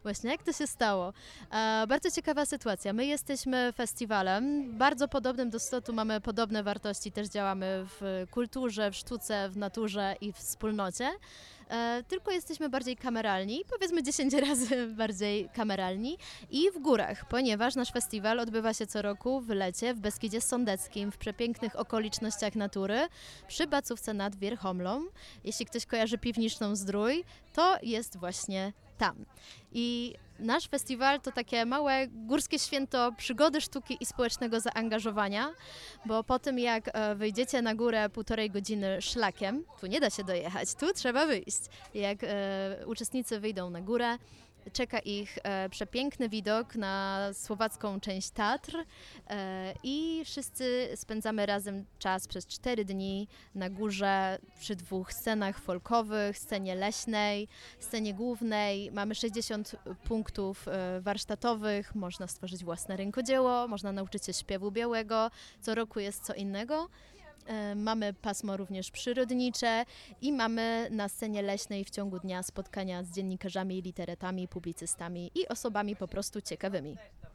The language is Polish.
Właśnie, jak to się stało? Bardzo ciekawa sytuacja. My jesteśmy festiwalem bardzo podobnym do STOT-u, mamy podobne wartości, też działamy w kulturze, w sztuce, w naturze i w wspólnocie. Tylko jesteśmy bardziej kameralni, powiedzmy 10 razy bardziej kameralni i w górach, ponieważ nasz festiwal odbywa się co roku w lecie w Beskidzie Sądeckim, w przepięknych okolicznościach natury, przy Bacówce nad Wierchomlą. Jeśli ktoś kojarzy Piwniczną Zdrój, to jest właśnie tam. I nasz festiwal to takie małe górskie święto przygody, sztuki i społecznego zaangażowania, bo po tym jak wyjdziecie na górę 1,5 godziny szlakiem, tu nie da się dojechać, tu trzeba wyjść. Jak uczestnicy wyjdą na górę, czeka ich przepiękny widok na słowacką część Tatr i wszyscy spędzamy razem czas przez 4 dni na górze przy 2 scenach folkowych, scenie leśnej, scenie głównej. Mamy 60 punktów warsztatowych, można stworzyć własne rękodzieło, można nauczyć się śpiewu białego, co roku jest co innego. Mamy pasmo również przyrodnicze i mamy na scenie leśnej w ciągu dnia spotkania z dziennikarzami, literatami, publicystami i osobami po prostu ciekawymi.